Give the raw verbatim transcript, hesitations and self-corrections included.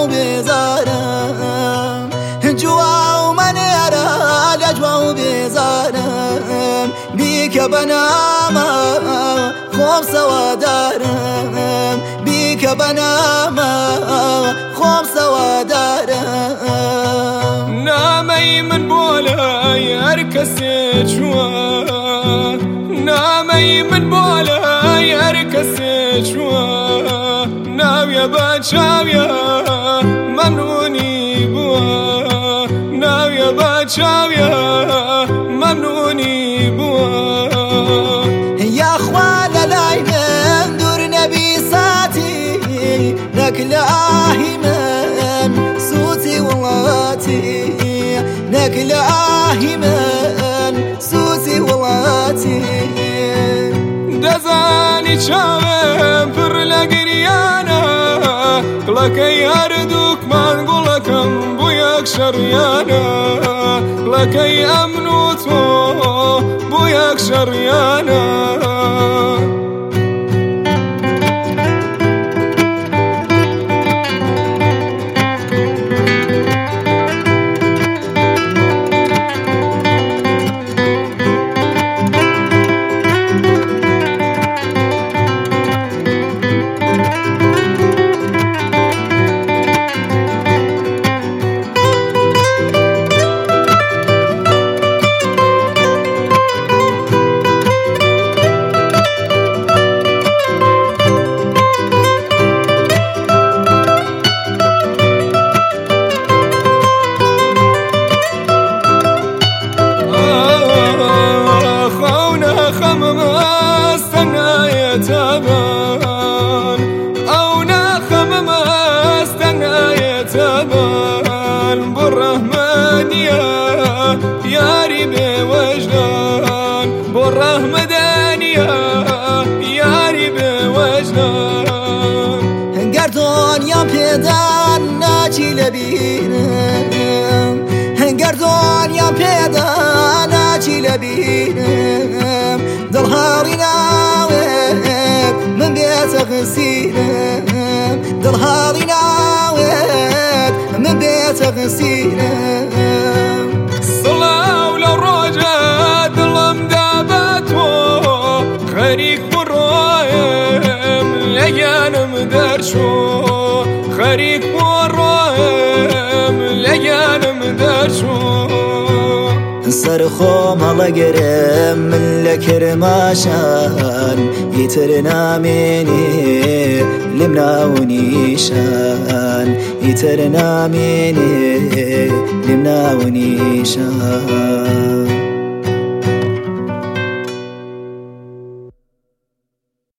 جوا بزارم جوا من يرى جوا بزارم بيك بنام خوب سوادارم بيك بنام خوب سوادارم نامي من بولاي أركسي شوا نامي من بولاي أركسي شوا ناوية باتشاوية ممنوني بوا ناوية باتشاوية ممنوني بوا يا أخوان العين دور نبي ساتي لك لاهي من صوتي واللاتي لك لاهي من صوتي واللاتي دزاني شاوم پر لقريانا لك يردوك ما نقولكم بوياك شريانا لك أمنوتو بوياك شريانا يتابان أو ناخم ما استنى يتابان بالرحمدية يا ربي وجدان بالرحمدانية يا ربي وجدان قردون يا بيدان ناجي لبينم قردون يا بيدان ناجي لبينم ظهري من بيت غسيلم ظهري ناويت من بيت غسيلم صلاة وللرجاء دلم دابتو خريق والرايم ليان مدرشو خريق والرايم ليان مدرشو سرخو ملقرم من لكرماشان يترنا مني لمنا ونيشان يترنا مني لمنا ونيشان